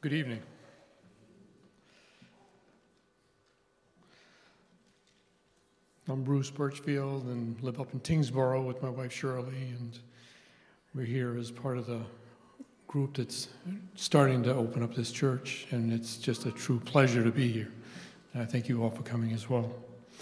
Good evening. I'm Bruce Birchfield and live up in Tingsboro with my wife Shirley, and we're here as part of the group that's starting to open up this church, and it's just a true pleasure to be here. And I thank you all for coming as well.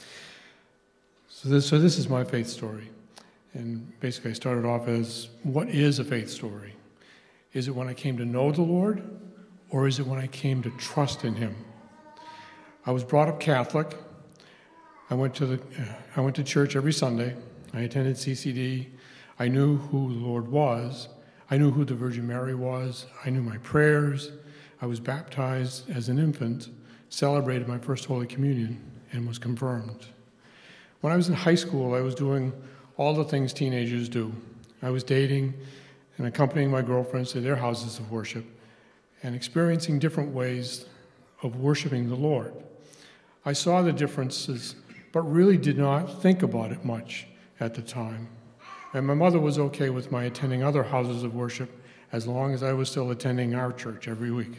So this is my faith story. And basically I started off as, what is a faith story? Is it when I came to know the Lord, or is it when I came to trust in Him? I was brought up Catholic. I went to church every Sunday. I attended CCD. I knew who the Lord was. I knew who the Virgin Mary was. I knew my prayers. I was baptized as an infant, celebrated my first Holy Communion, and was confirmed. When I was in high school, I was doing all the things teenagers do. I was dating and accompanying my girlfriends to their houses of worship and experiencing different ways of worshiping the Lord. I saw the differences, but really did not think about it much at the time. And my mother was okay with my attending other houses of worship as long as I was still attending our church every week.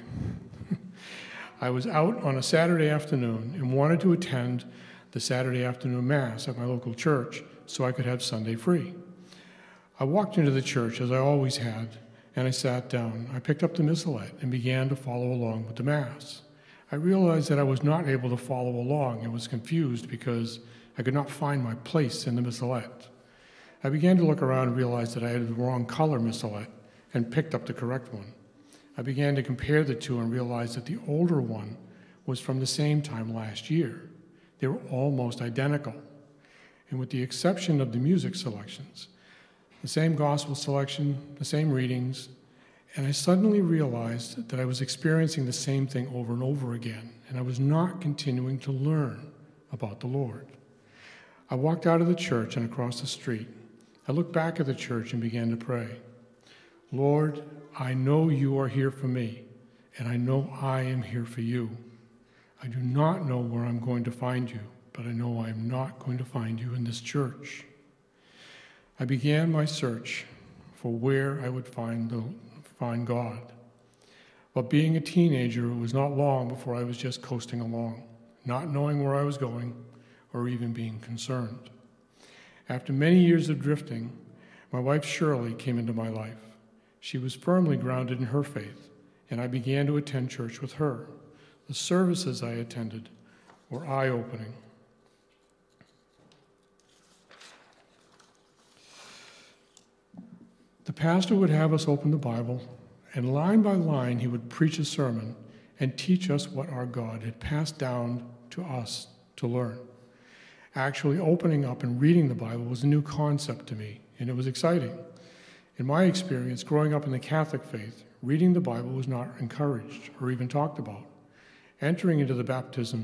I was out on a Saturday afternoon and wanted to attend the Saturday afternoon Mass at my local church so I could have Sunday free. I walked into the church, as I always had, and I sat down. I picked up the missalette and began to follow along with the Mass. I realized that I was not able to follow along and was confused because I could not find my place in the missalette. I began to look around and realized that I had the wrong color missalette and picked up the correct one. I began to compare the two and realized that the older one was from the same time last year. They were almost identical. And with the exception of the music selections, the same gospel selection, the same readings, and I suddenly realized that I was experiencing the same thing over and over again, and I was not continuing to learn about the Lord. I walked out of the church and across the street. I looked back at the church and began to pray. Lord, I know you are here for me, and I know I am here for you. I do not know where I'm going to find you, but I know I'm not going to find you in this church. I began my search for where I would find God. But being a teenager, it was not long before I was just coasting along, not knowing where I was going or even being concerned. After many years of drifting, my wife Shirley came into my life. She was firmly grounded in her faith, and I began to attend church with her. The services I attended were eye-opening. The pastor would have us open the Bible, and line by line he would preach a sermon and teach us what our God had passed down to us to learn. Actually opening up and reading the Bible was a new concept to me, and it was exciting. In my experience, growing up in the Catholic faith, reading the Bible was not encouraged or even talked about. Entering into the Baptist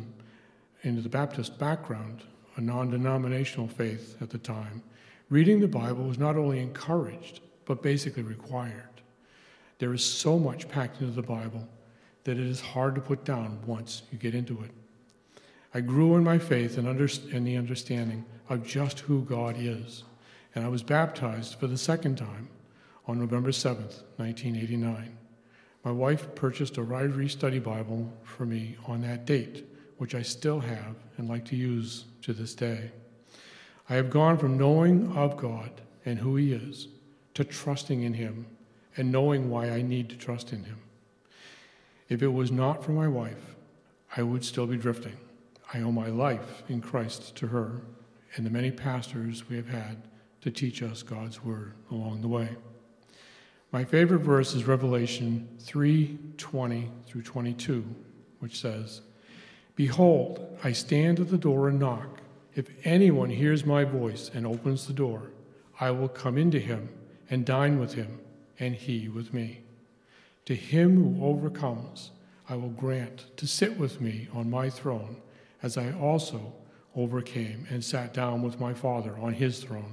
background, a non-denominational faith at the time, reading the Bible was not only encouraged, but basically required. There is so much packed into the Bible that it is hard to put down once you get into it. I grew in my faith and the understanding of just who God is, and I was baptized for the second time on November 7th, 1989. My wife purchased a Ryrie Study Bible for me on that date, which I still have and like to use to this day. I have gone from knowing of God and who He is to trusting in Him and knowing why I need to trust in Him. If it was not for my wife, I would still be drifting. I owe my life in Christ to her and the many pastors we have had to teach us God's Word along the way. My favorite verse is Revelation 3:20 through 22, which says, Behold, I stand at the door and knock. If anyone hears my voice and opens the door, I will come into him and dine with him, and he with me. To him who overcomes, I will grant to sit with me on my throne, as I also overcame and sat down with my Father on his throne.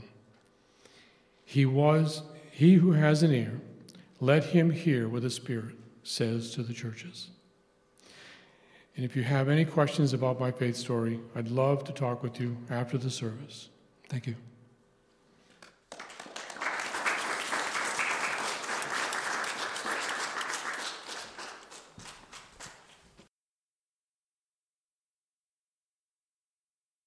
He who has an ear, let him hear what the Spirit says to the churches. And if you have any questions about my faith story, I'd love to talk with you after the service. Thank you.